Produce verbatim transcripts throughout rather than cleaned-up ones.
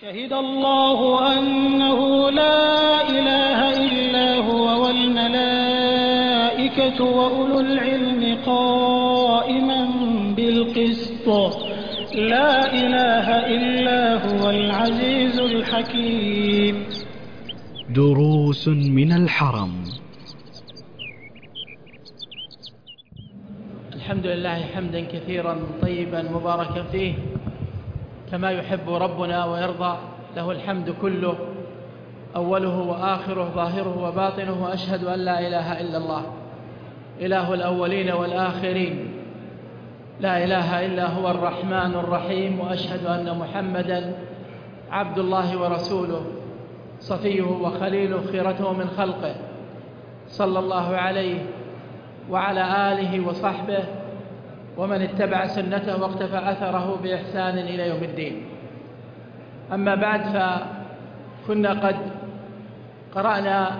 شهد الله أنه لا إله إلا هو والملائكة وأولو العلم قائما بالقسط لا إله إلا هو العزيز الحكيم. دروس من الحرم. الحمد لله حمدا كثيرا طيبا مباركا فيه كما يحب ربنا ويرضى، له الحمد كله أوله وآخره ظاهره وباطنه، وأشهد أن لا إله إلا الله إله الأولين والآخرين، لا إله إلا هو الرحمن الرحيم، وأشهد أن محمدا عبد الله ورسوله صفيه وخليله خيرته من خلقه، صلى الله عليه وعلى آله وصحبه ومن اتبع سنته واقتفى أثره بإحسان إلى يوم الدين. أما بعد، فكنا قد قرأنا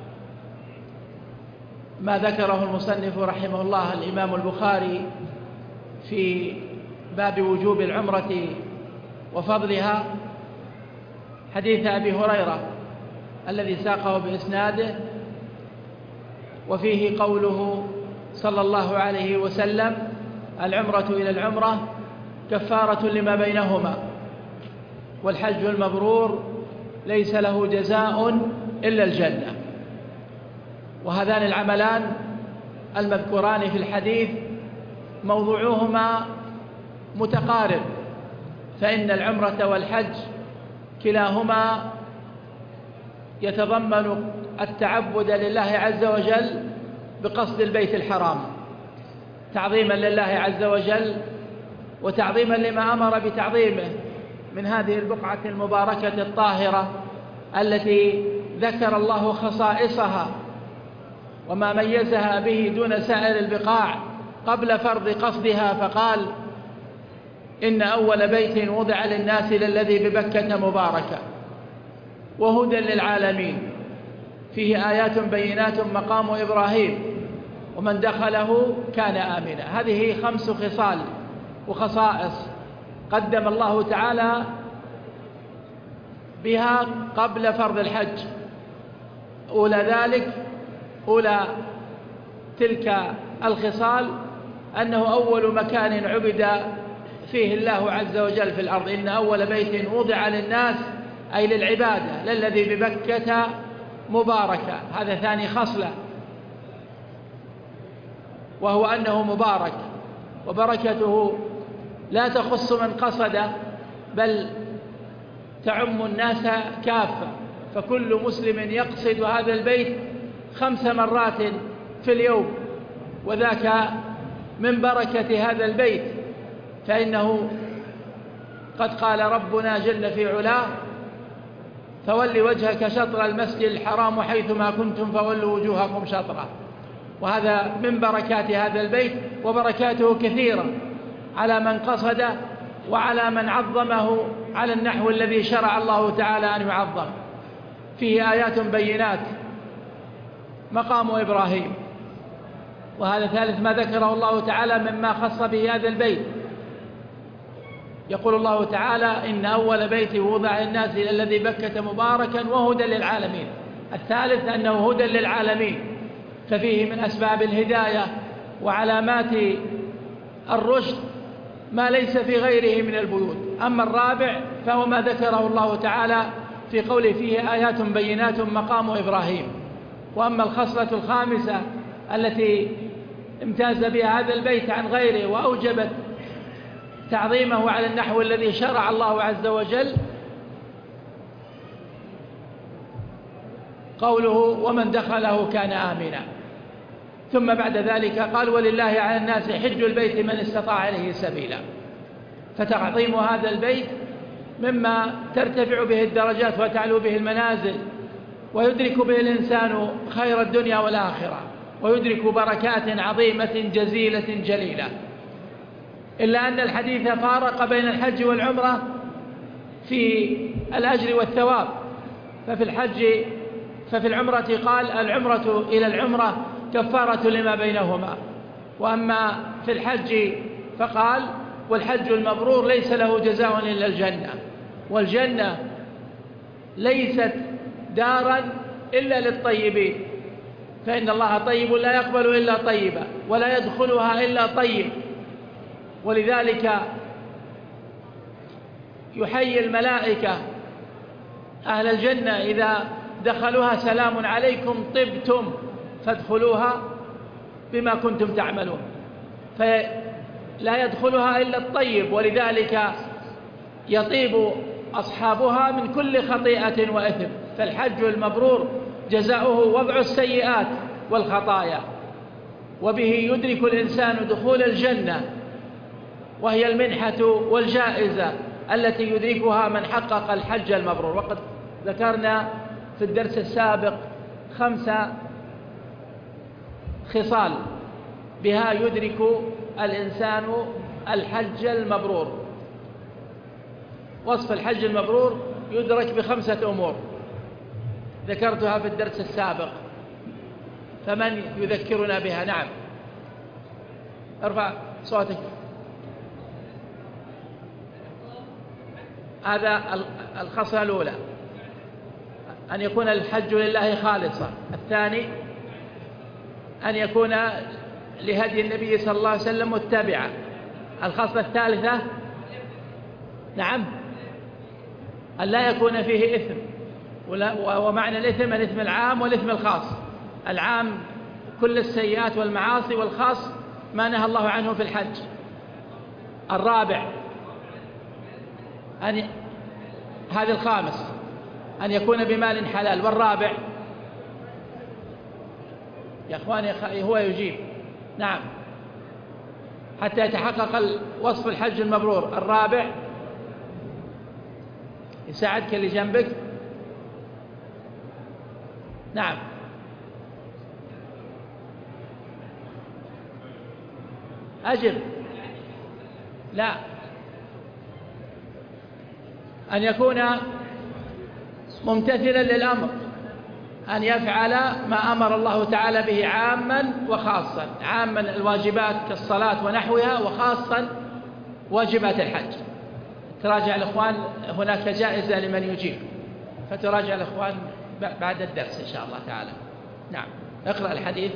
ما ذكره المصنف رحمه الله الإمام البخاري في باب وجوب العمرة وفضلها، حديث أبي هريرة الذي ساقه بإسناده، وفيه قوله صلى الله عليه وسلم: العمرة إلى العمرة كفارة لما بينهما، والحج المبرور ليس له جزاء إلا الجنة. وهذان العملان المذكوران في الحديث موضوعهما متقارب، فإن العمرة والحج كلاهما يتضمن التعبد لله عز وجل بقصد البيت الحرام، تعظيما لله عز وجل وتعظيما لما أمر بتعظيمه من هذه البقعة المباركة الطاهرة التي ذكر الله خصائصها وما ميزها به دون سائر البقاع قبل فرض قصدها، فقال: إن أول بيت وضع للناس للذي ببكة مباركة وهدى للعالمين فيه آيات بينات مقام إبراهيم ومن دخله كان آمنا. هذه خمس خصال وخصائص قدم الله تعالى بها قبل فرض الحج. أولى ذلك أولى تلك الخصال أنه أول مكان عبد فيه الله عز وجل في الأرض. إن أول بيت وضع للناس أي للعبادة للذي ببكة مباركة، هذا ثاني خصلة، وهو أنه مبارك، وبركته لا تخص من قصد بل تعم الناس كافة، فكل مسلم يقصد هذا البيت خمس مرات في اليوم، وذاك من بركة هذا البيت، فإنه قد قال ربنا جل في علاه: فول وجهك شطر المسجد الحرام حيثما كنتم فولوا وجوهكم شطره. وهذا من بركات هذا البيت، وبركاته كثيرة على من قصده وعلى من عظمه على النحو الذي شرع الله تعالى أن يعظم. فيه آيات بينات مقام إبراهيم، وهذا ثالث ما ذكره الله تعالى مما خص به هذا البيت. يقول الله تعالى: إن أول بيت وضع للناس الذي بكة مباركا وهدى للعالمين. الثالث أنه هدى للعالمين، ففيه من أسباب الهداية وعلامات الرشد ما ليس في غيره من البيوت. أما الرابع فهو ما ذكره الله تعالى في قوله: فيه آيات بينات مقام إبراهيم. وأما الخصلة الخامسة التي امتاز بها هذا البيت عن غيره وأوجبت تعظيمه على النحو الذي شرع الله عز وجل، قوله: ومن دخله كان آمنا. ثم بعد ذلك قال: ولله على الناس حج البيت من استطاع إليه سبيلا. فتعظيم هذا البيت مما ترتفع به الدرجات وتعلو به المنازل، ويدرك به الإنسان خير الدنيا والآخرة، ويدرك بركات عظيمة جزيلة جليلة. إلا أن الحديث فارق بين الحج والعمرة في الأجر والثواب، ففي الحج ففي العمرة قال: العمرة إلى العمرة كفارة لما بينهما. وأما في الحج فقال: والحج المبرور ليس له جزاء إلا الجنة. والجنة ليست دارا إلا للطيبين، فإن الله طيب لا يقبل إلا طيبا ولا يدخلها إلا طيب. ولذلك يحيي الملائكة أهل الجنة إذا دخلوها: سلام عليكم طبتم فادخلوها بما كنتم تعملون. فلا يدخلها إلا الطيب، ولذلك يطيب أصحابها من كل خطيئة وإثم. فالحج المبرور جزاؤه وضع السيئات والخطايا، وبه يدرك الإنسان دخول الجنة، وهي المنحة والجائزة التي يدركها من حقق الحج المبرور. وقد ذكرنا في الدرس السابق خمسة خصال بها يدرك الإنسان الحج المبرور. وصف الحج المبرور يدرك بخمسة أمور ذكرتها في الدرس السابق، فمن يذكرنا بها؟ نعم، ارفع صوتك. هذا الخصلة الأولى، أن يكون الحج لله خالصا. الثاني أن يكون لهدي النبي صلى الله عليه وسلم متبعا. الخصلة الثالثة نعم أن لا يكون فيه إثم، ومعنى الإثم الإثم العام والإثم الخاص. العام كل السيئات والمعاصي، والخاص ما نهى الله عنه في الحج. الرابع أن هذا الخامس أن يكون بمال حلال. والرابع يا أخواني هو يجيب نعم حتى يتحقق وصف الحج المبرور. الرابع يساعدك اللي جنبك. نعم أجب. لا، أن يكون ممتثلا للأمر، أن يفعل ما أمر الله تعالى به عاما وخاصا. عاما الواجبات كالصلاة ونحوها، وخاصا واجبات الحج. تراجع الأخوان، هناك جائزة لمن يجيب، فتراجع الأخوان بعد الدرس إن شاء الله تعالى. نعم، اقرأ الحديث.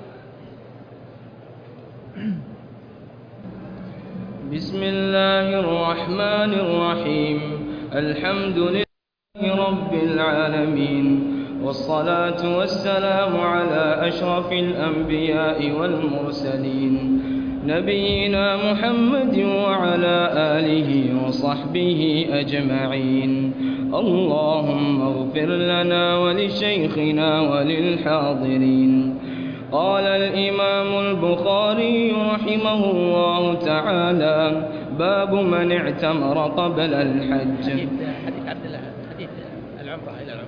بسم الله الرحمن الرحيم. الحمد لله رب العالمين، والصلاة والسلام على أشرف الأنبياء والمرسلين، نبينا محمد وعلى آله وصحبه أجمعين. اللهم اغفر لنا ولشيخنا وللحاضرين. قال الإمام البخاري رحمه الله تعالى: باب من اعتمر قبل الحج. حديث عبد الله، حديث العمرة إلى العمرة.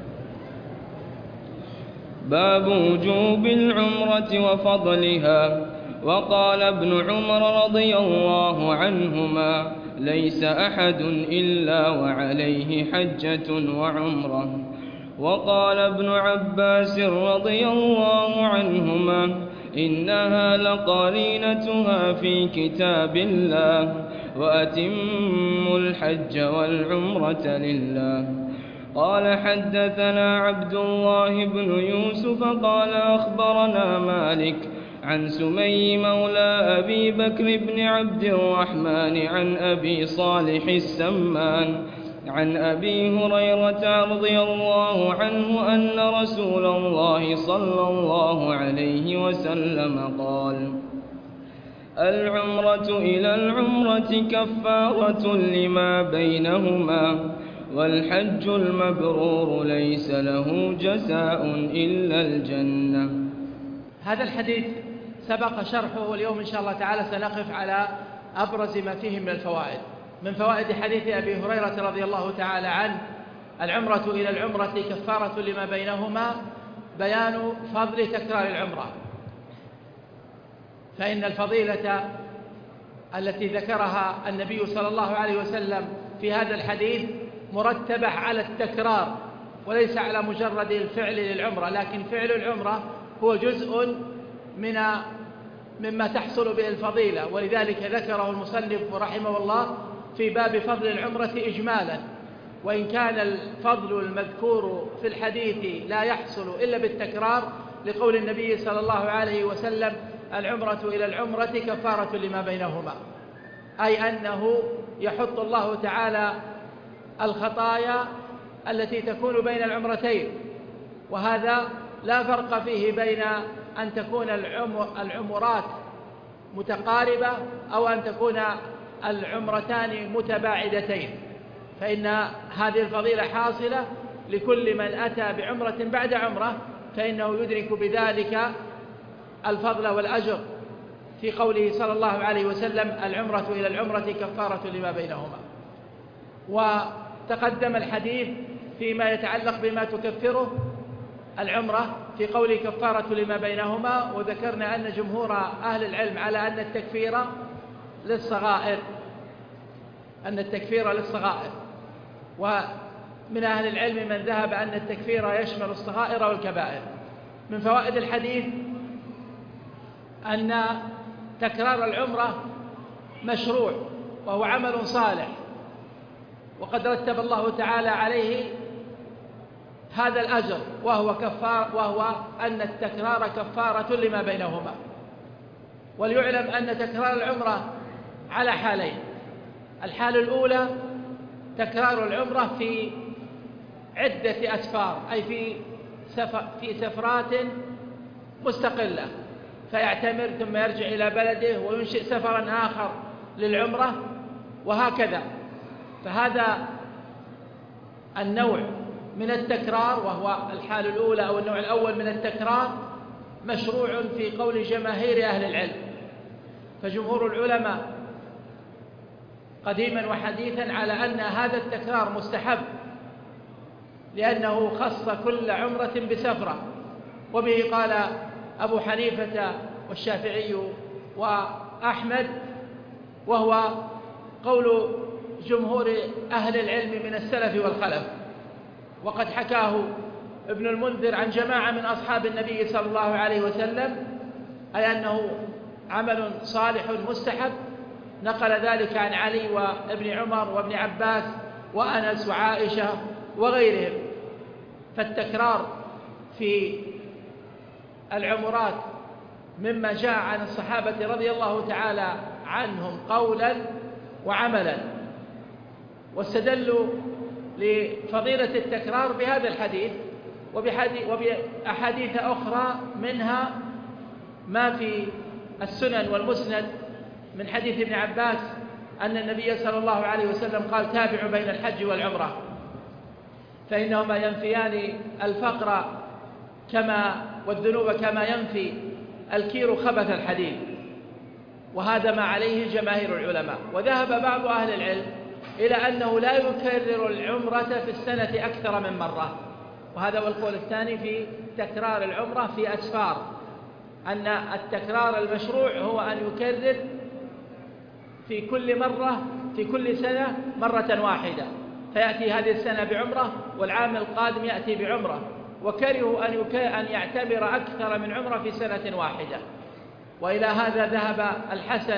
باب وجوب العمرة وفضلها. وقال ابن عمر رضي الله عنهما: ليس أحد إلا وعليه حجة وعمرة. وقال ابن عباس رضي الله عنهما: إنها لقرينتها في كتاب الله، وأتموا الحج والعمرة لله. قال: حدثنا عبد الله بن يوسف قال: أخبرنا مالك عن سمي مولى أبي بكر بن عبد الرحمن عن أبي صالح السمان عن أبي هريرة رضي الله عنه أن رسول الله صلى الله عليه وسلم قال: العمرة إلى العمرة كفارة لما بينهما، والحج المبرور ليس له جزاء إلا الجنة. هذا الحديث سبق شرحه، اليوم إن شاء الله تعالى سنقف على أبرز ما فيه من الفوائد. من فوائد حديث أبي هريرة رضي الله تعالى عنه: العمرة إلى العمرة كفارة لما بينهما، بيان فضل تكرار العمرة. فإن الفضيلة التي ذكرها النبي صلى الله عليه وسلم في هذا الحديث مرتبة على التكرار، وليس على مجرد الفعل للعمرة، لكن فعل العمرة هو جزء من مما تحصل به الفضيلة. ولذلك ذكره المصنف رحمه الله في باب فضل العمرة إجمالا، وإن كان الفضل المذكور في الحديث لا يحصل إلا بالتكرار، لقول النبي صلى الله عليه وسلم: العمرة إلى العمرة كفارة لما بينهما، أي أنه يحط الله تعالى الخطايا التي تكون بين العمرتين. وهذا لا فرق فيه بين أن تكون العمرات متقاربة أو أن تكون العمرتان متباعدتين، فإن هذه الفضيلة حاصلة لكل من أتى بعمرة بعد عمرة، فإنه يدرك بذلك الفضل والأجر، في قوله صلى الله عليه وسلم: العمرة إلى العمرة كفارة لما بينهما. وتقدم الحديث فيما يتعلق بما تكفره العمرة في قوله كفارة لما بينهما، وذكرنا أن جمهور أهل العلم على أن التكفير للصغائر أن التكفير للصغائر ومن أهل العلم من ذهب أن التكفير يشمل الصغائر والكبائر. من فوائد الحديث أن تكرار العمرة مشروع وهو عمل صالح، وقد رتب الله تعالى عليه هذا الأجر، وهو كفار وهو أن التكرار كفارة لما بينهما. وليعلم أن تكرار العمرة على حالين: الحالة الأولى تكرار العمرة في عدة أسفار، أي في سفر في سفرات مستقلة، فيعتمر ثم يرجع إلى بلده وينشئ سفرا آخر للعمرة وهكذا. فهذا النوع من التكرار، وهو الحالة الأولى أو النوع الأول من التكرار، مشروع في قول جماهير أهل العلم. فجمهور العلماء قديما وحديثا على أن هذا التكرار مستحب، لأنه خص كل عمرة بسفرة، وبه قال أبو حنيفة والشافعي وأحمد، وهو قول جمهور أهل العلم من السلف والخلف. وقد حكاه ابن المنذر عن جماعة من أصحاب النبي صلى الله عليه وسلم، أي أنه عمل صالح مستحب، نقل ذلك عن علي وابن عمر وابن عباس وأنس وعائشة وغيرهم. فالتكرار في العمرات مما جاء عن الصحابة رضي الله تعالى عنهم قولا وعملا، واستدلوا لفضيلة التكرار بهذا الحديث وبأحاديث أخرى، منها ما في السنن والمسند من حديث ابن عباس أن النبي صلى الله عليه وسلم قال: تابعوا بين الحج والعمرة فإنهما ينفيان الفقر كما والذنوب كما ينفي الكير خبث الحديد. وهذا ما عليه جماهير العلماء. وذهب بعض أهل العلم إلى أنه لا يكرر العمرة في السنة أكثر من مرة، وهذا هو القول الثاني في تكرار العمرة في أسفار، أن التكرار المشروع هو أن يكرر في كل مرة في كل سنة مرة واحدة، فيأتي هذه السنة بعمرة والعام القادم يأتي بعمرة. وكرهوا أن أن يعتبر أكثر من عمرة في سنة واحدة. وإلى هذا ذهب الحسن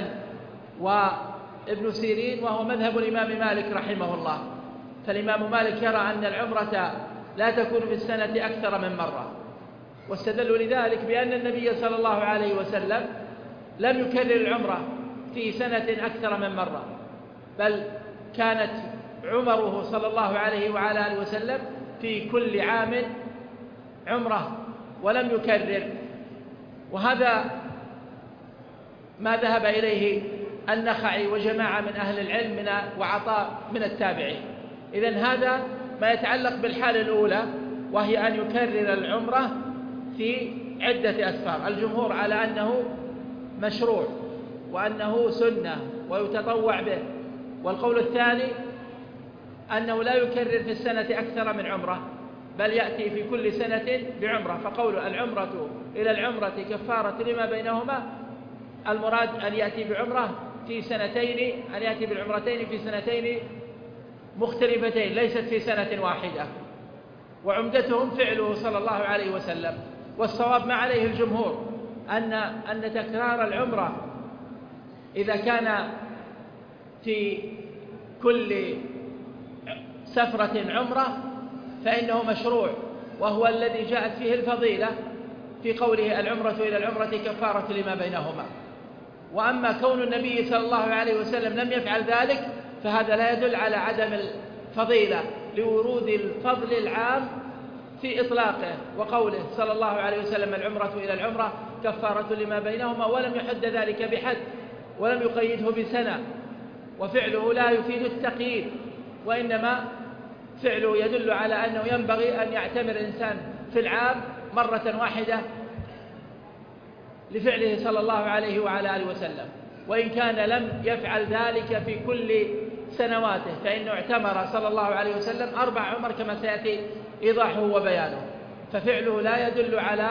وابن سيرين، وهو مذهب الإمام مالك رحمه الله. فالإمام مالك يرى أن العمرة لا تكون في السنة أكثر من مرة، واستدلوا لذلك بأن النبي صلى الله عليه وسلم لم يكرر العمرة في سنة أكثر من مرة، بل كانت عمره صلى الله عليه وعلى آله وسلم في كل عام عمرة ولم يكرر. وهذا ما ذهب إليه النخعي وجماعة من أهل العلم من وعطاء من التابعين. إذن هذا ما يتعلق بالحالة الأولى، وهي أن يكرر العمرة في عدة أسفار. الجمهور على أنه مشروع وأنه سنة ويتطوع به. والقول الثاني أنه لا يكرر في السنة أكثر من عمرة، بل يأتي في كل سنة بعمرة. فقول العمرة إلى العمرة كفارة لما بينهما، المراد أن يأتي بعمرة في سنتين، أن يأتي بالعمرتين في سنتين مختلفتين ليست في سنة واحدة. وعمدتهم فعله صلى الله عليه وسلم. والصواب ما عليه الجمهور أن أن تكرار العمرة إذا كان في كل سفرة عمرة فإنه مشروع، وهو الذي جاءت فيه الفضيلة في قوله العمرة إلى العمرة كفارة لما بينهما. وأما كون النبي صلى الله عليه وسلم لم يفعل ذلك فهذا لا يدل على عدم الفضيلة لورود الفضل العام في إطلاقه، وقوله صلى الله عليه وسلم العمرة إلى العمرة كفارة لما بينهما، ولم يحد ذلك بحد ولم يقيده بسنة، وفعله لا يفيد التقييد، وإنما فعله يدل على أنه ينبغي أن يعتمر الإنسان في العام مرة واحدة لفعله صلى الله عليه وعلى آله وسلم، وإن كان لم يفعل ذلك في كل سنواته فإنه اعتمر صلى الله عليه وسلم أربع عمر كما سيأتي إيضاحه وبيانه، ففعله لا يدل على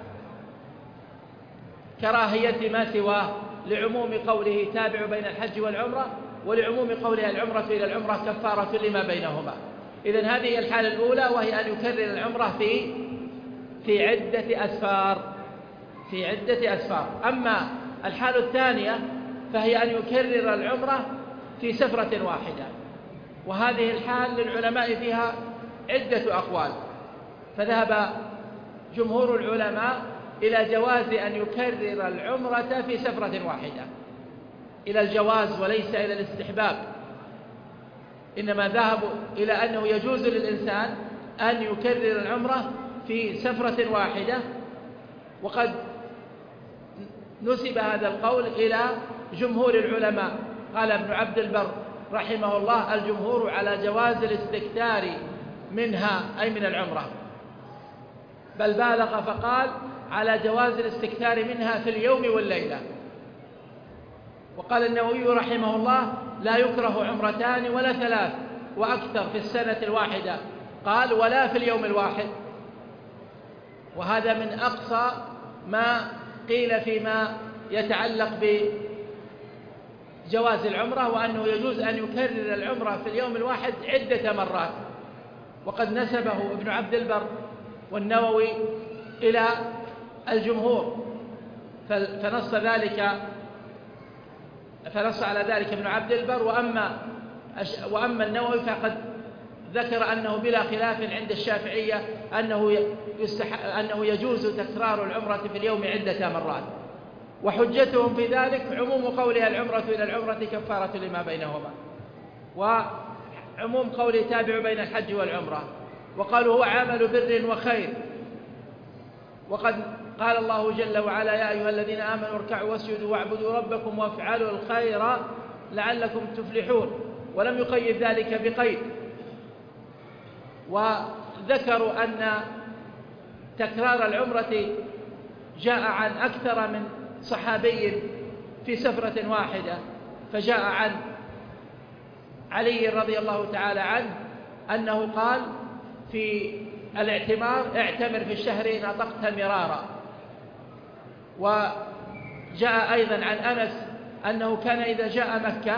كراهية ما سواه لعموم قوله تابع بين الحج والعمرة، ولعموم قوله العمرة إلى العمرة كفارة لما بينهما. إذن هذه هي الحالة الأولى، وهي أن يكرر العمرة في في عدة أسفار في عدة أسفار. أما الحالة الثانية فهي أن يكرر العمرة في سفرة واحدة، وهذه الحال للعلماء فيها عدة أقوال، فذهب جمهور العلماء إلى جواز أن يكرر العمرة في سفرة واحدة، إلى الجواز وليس إلى الاستحباب، إنما ذهبوا إلى أنه يجوز للإنسان أن يكرر العمرة في سفرة واحدة. وقد نسب هذا القول إلى جمهور العلماء، قال ابن عبد البر رحمه الله الجمهور على جواز الاستكثار منها أي من العمرة، بل بالغ فقال على جواز الاستكثار منها في اليوم والليلة. وقال النووي رحمه الله لا يكره عمرتان ولا ثلاث وأكثر في السنة الواحدة، قال ولا في اليوم الواحد. وهذا من أقصى ما قيل فيما يتعلق بجواز العمرة، وأنه يجوز أن يكرر العمرة في اليوم الواحد عدة مرات. وقد نسبه ابن عبد البر والنووي إلى الجمهور، فنص ذلك فنص على ذلك ابن عبد البر. وأما وأما النووي فقد ذكر أنه بلا خلاف عند الشافعية أنه يستح... أنه يجوز تكرار العمرة في اليوم عدة مرات، وحجتهم في ذلك عموم قولها العمرة إلى العمرة كفارة لما بينهما، وعموم قوله تابع بين الحج والعمرة، وقالوا هو عمل بر وخير. وقد قال الله جل وعلا يا أيها الذين آمنوا اركعوا واسجدوا واعبدوا ربكم وافعلوا الخير لعلكم تفلحون، ولم يقيد ذلك بقيد. وذكروا أن تكرار العمرة جاء عن أكثر من صحابي في سفرة واحدة، فجاء عن علي رضي الله تعالى عنه أنه قال في الاعتمار اعتمر في الشهر إن أطقت مرارا. وجاء أيضا عن أنس أنه كان إذا جاء مكة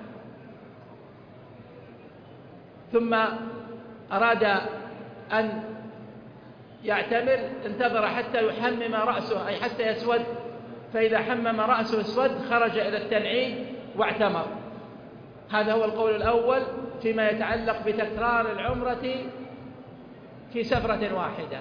ثم أراد أن يعتمر انتظر حتى يحمم رأسه أي حتى يسود، فإذا حمم رأسه اسود خرج إلى التنعيم واعتمر. هذا هو القول الأول فيما يتعلق بتكرار العمرة في سفرة واحدة.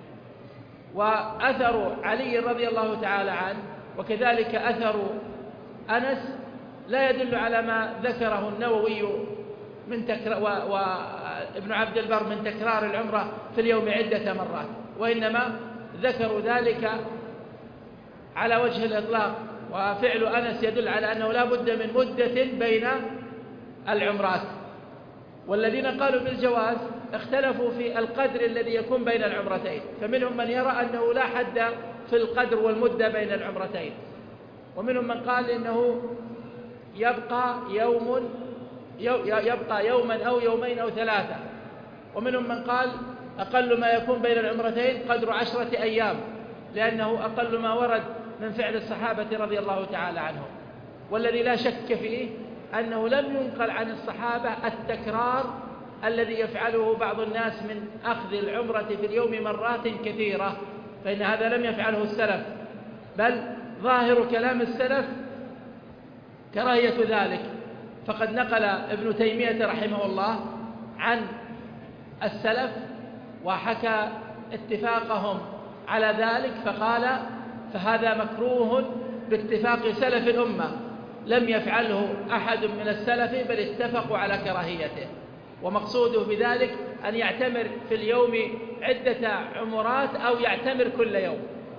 وأثر علي رضي الله تعالى عنه وكذلك أثر أنس لا يدل على ما ذكره النووي من تكرار وابن عبد البر من تكرار العمرة في اليوم عدة مرات، وإنما ذكروا ذلك على وجه الإطلاق. وفعل أنس يدل على أنه لا بد من مدة بين العمرات. والذين قالوا بالجواز اختلفوا في القدر الذي يكون بين العمرتين، فمنهم من يرى أنه لا حد في القدر والمدة بين العمرتين، ومنهم من قال إنه يبقى يوم يبقى يوما أو يومين أو ثلاثة، ومنهم من قال أقل ما يكون بين العمرتين قدر عشرة أيام، لأنه أقل ما ورد من فعل الصحابة رضي الله تعالى عنهم. والذي لا شك فيه أنه لم ينقل عن الصحابة التكرار الذي يفعله بعض الناس من أخذ العمرة في اليوم مرات كثيرة، فإن هذا لم يفعله السلف، بل ظاهر كلام السلف كراهية ذلك. فقد نقل ابن تيمية رحمه الله عن السلف وحكى اتفاقهم على ذلك فقال: فهذا مكروه باتفاق سلف الأمة، لم يفعله أحد من السلف بل اتفقوا على كراهيته. ومقصوده بذلك أن يعتمر في اليوم عدة عمرات أو يعتمر كل يوم.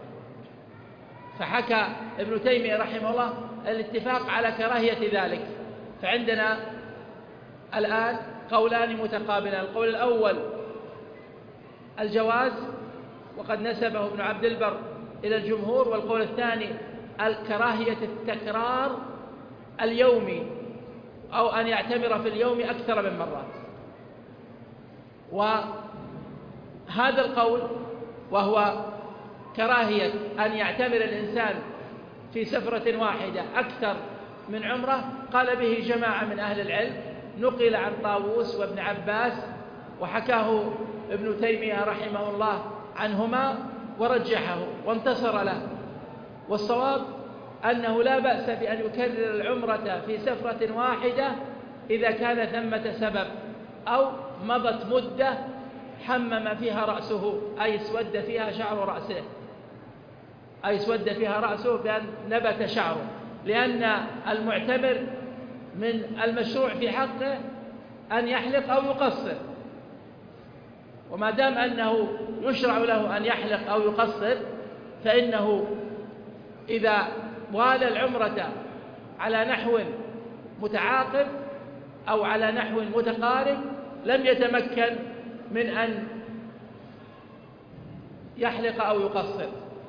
فحكى ابن تيمية رحمه الله الاتفاق على كراهية ذلك. فعندنا الآن قولان متقابلان: القول الأول الجواز وقد نسبه ابن عبد البر إلى الجمهور، والقول الثاني الكراهية التكرار اليومي أو أن يعتمر في اليوم أكثر من مرة. وهذا القول وهو كراهية أن يعتمر الإنسان في سفرة واحدة أكثر من عمرة قال به جماعة من أهل العلم، نقل عن طاووس وابن عباس وحكاه ابن تيمية رحمه الله عنهما ورجحه وانتصر له. والصواب أنه لا بأس بأن يكرر العمرة في سفرة واحدة إذا كان ثمة سبب أو مضت مدة حمم فيها رأسه أي اسود فيها شعر رأسه أي اسود فيها رأسه بأن نبت شعره، لأن المعتمر من المشروع في حقه أن يحلق أو يقصر، وما دام أنه يشرع له أن يحلق أو يقصر فإنه إذا والى العمرة على نحو متعاقب أو على نحو متقارب لم يتمكن من أن يحلق أو يقصر.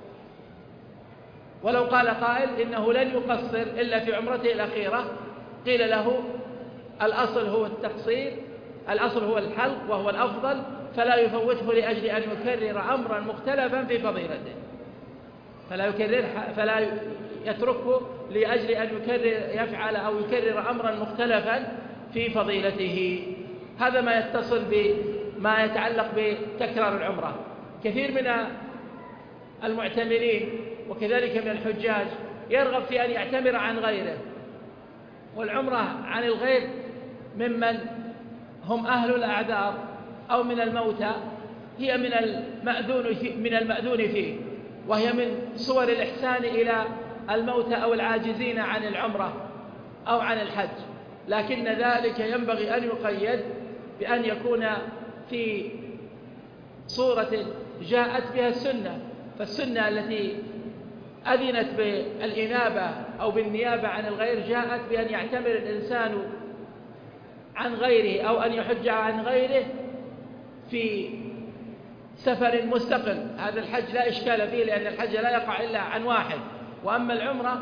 ولو قال قائل إنه لن يقصر إلا في عمرته الأخيرة قيل له الأصل هو التقصير، الأصل هو الحلق وهو الأفضل، فلا يفوته لأجل أن يكرر أمرا مختلفا في فضيلته، فلا يكرر فلا يتركه لأجل أن يكرر يفعل أو يكرر أمرا مختلفا في فضيلته. هذا ما يتصل بما يتعلق بتكرار العمرة. كثير من المعتمرين وكذلك من الحجاج يرغب في أن يعتمر عن غيره، والعمرة عن الغير ممن هم أهل الأعذار أو من الموتى هي من المأذون من المأذون فيه، وهي من صور الإحسان إلى الموتى أو العاجزين عن العمرة أو عن الحج، لكن ذلك ينبغي أن يقيد بأن يكون في صورة جاءت بها السنة. فالسنة التي أذنت بالإنابة أو بالنيابة عن الغير جاءت بأن يعتمر الإنسان عن غيره أو أن يحج عن غيره في سفر مستقل. هذا الحج لا إشكال فيه لأن الحج لا يقع إلا عن واحد، وأما العمرة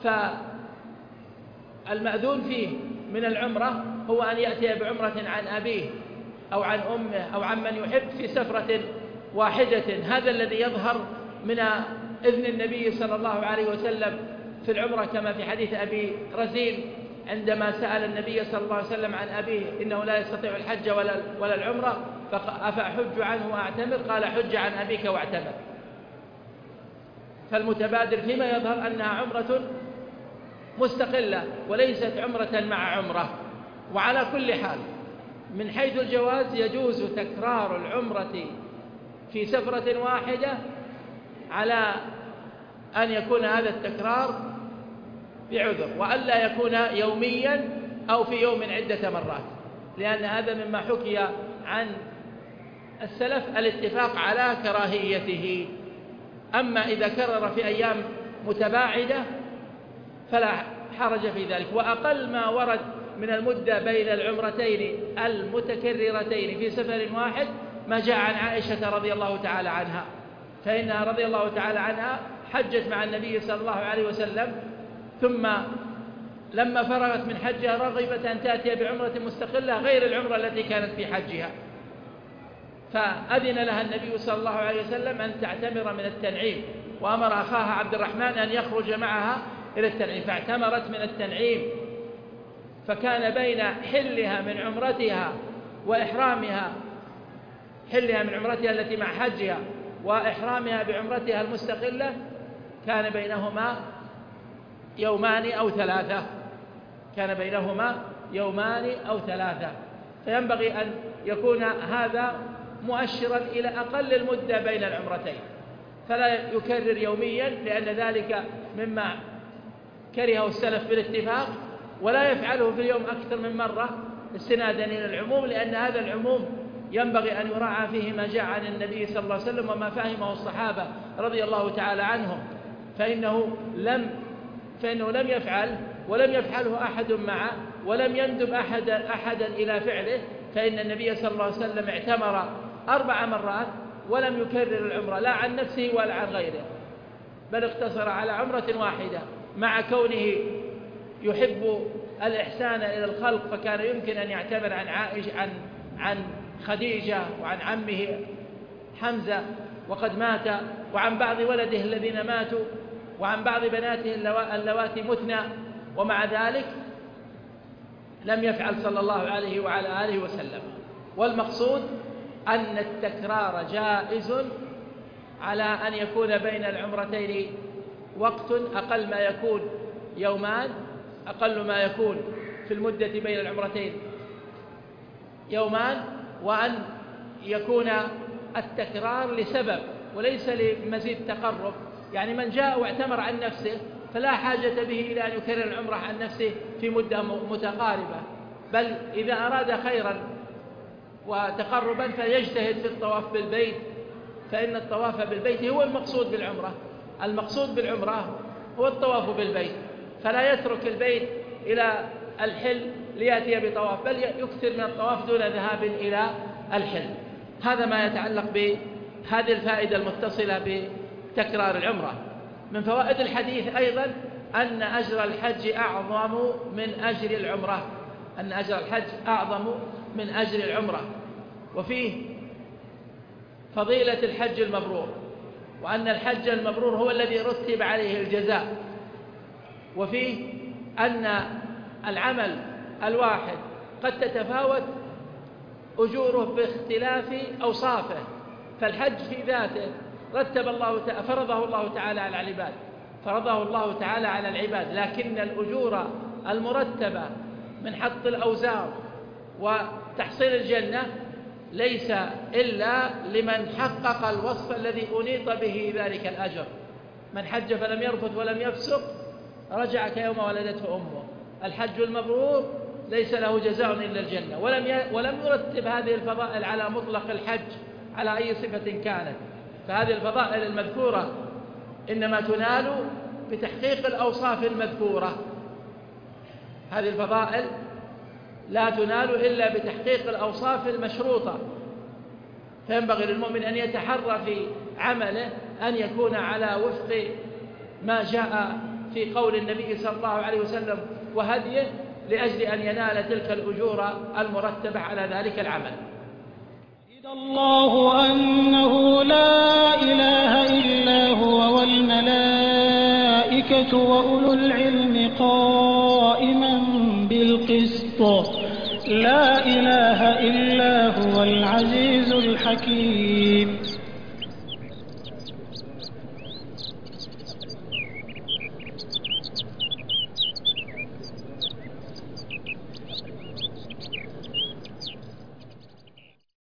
فالمأذون فيه من العمرة هو أن يأتي بعمرة عن أبيه أو عن أمه أو عن من يحب في سفرة واحدة. هذا الذي يظهر من إذن النبي صلى الله عليه وسلم في العمرة، كما في حديث أبي رزين عندما سأل النبي صلى الله عليه وسلم عن أبيه إنه لا يستطيع الحج ولا ولا العمرة أفأحج عنه وأعتمر؟ قال حج عن أبيك واعتمر. فالمتبادر فيما يظهر أنها عمرة مستقلة وليست عمرة مع عمرة. وعلى كل حال من حيث الجواز يجوز تكرار العمرة في سفرة واحدة على أن يكون هذا التكرار بعذر، وألا يكون يوميا أو في يوم عدة مرات، لأن هذا مما حكي عن السلف الاتفاق على كراهيته. أما إذا كرر في أيام متباعدة فلا حرج في ذلك. وأقل ما ورد من المدة بين العمرتين المتكررتين في سفر واحد ما جاء عن عائشة رضي الله تعالى عنها، فإنها رضي الله تعالى عنها حجت مع النبي صلى الله عليه وسلم، ثم لما فرغت من حجها رغبت أن تأتي بعمرة مستقلة غير العمرة التي كانت في حجها، فأذن لها النبي صلى الله عليه وسلم أن تعتمر من التنعيم، وأمر أخاها عبد الرحمن أن يخرج معها إلى التنعيم، فاعتمرت من التنعيم. فكان بين حلها من عمرتها وإحرامها، حلها من عمرتها التي مع حجها وإحرامها بعمرتها المستقلة كان بينهما يومان أو ثلاثة كان بينهما يومان أو ثلاثة فينبغي أن يكون هذا مؤشرا إلى أقل المدة بين العمرتين، فلا يكرر يوميا، لأن ذلك مما كرهه السلف بالاتفاق، ولا يفعله في اليوم أكثر من مرة استنادا إلى العموم، لأن هذا العموم ينبغي أن يراعى فيه ما جاء عن النبي صلى الله عليه وسلم وما فهمه الصحابة رضي الله تعالى عنهم، فإنه لم فإنه لم يفعل ولم يفعله أحد معه، ولم يندب أحد أحدا إلى فعله، فإن النبي صلى الله عليه وسلم اعتمر أربع مرات ولم يكرر العمرة لا عن نفسه ولا عن غيره، بل اقتصر على عمرة واحدة، مع كونه يحب الإحسان إلى الخلق، فكان يمكن أن يعتمر عن عائشة عن عن خديجة وعن عمه حمزة وقد مات، وعن بعض ولده الذين ماتوا، وعن بعض بناته اللواتي متنى، ومع ذلك لم يفعل صلى الله عليه وعلى آله وسلم. والمقصود أن التكرار جائز على أن يكون بين العمرتين وقت أقل ما يكون يومان، أقل ما يكون في المدة بين العمرتين يومان، وأن يكون التكرار لسبب وليس لمزيد تقرب. يعني من جاء واعتمر عن نفسه فلا حاجة به إلى أن يكرر العمرة عن نفسه في مدة متقاربة، بل إذا أراد خيرا وتقربا فيجتهد في الطواف بالبيت، فإن الطواف بالبيت هو المقصود بالعمرة. المقصود بالعمرة هو الطواف بالبيت، فلا يترك البيت إلى الحل ليأتي بطواف، بل يكثر من الطواف دون ذهاب إلى الحل. هذا ما يتعلق بهذه الفائدة المتصلة بتكرار العمرة. من فوائد الحديث أيضا أن أجر الحج أعظم من أجر العمرة، أن أجر الحج أعظم من أجر العمرة، وفيه فضيلة الحج المبرور، وأن الحج المبرور هو الذي رتب عليه الجزاء، وفيه أن العمل الواحد قد تتفاوت أجوره باختلاف أوصافه، فالحج في ذاته رتب الله تعالى فرضه الله تعالى على العباد فرضه الله تعالى على العباد، لكن الأجور المرتبة من حط الأوزار وتحصيل الجنة ليس إلا لمن حقق الوصف الذي أنيط به ذلك الأجر. من حج فلم يرفث ولم يفسق رجع كيوم ولدته أمه. الحج المبرور ليس له جزاء إلا الجنة، ولم ولم يرتب هذه الفضائل على مطلق الحج على أي صفة كانت، فهذه الفضائل المذكورة إنما تنال بتحقيق الأوصاف المذكورة. هذه الفضائل لا تنال إلا بتحقيق الأوصاف المشروطة، فينبغي للمؤمن أن يتحرى في عمله أن يكون على وفق ما جاء في قول النبي صلى الله عليه وسلم وهديه، لأجل أن ينال تلك الأجور المرتبة على ذلك العمل. شهد الله أنه لا إله إلا هو والملائكة وأولو العلم قائما بالقسط، لا إله إلا هو العزيز الحكيم.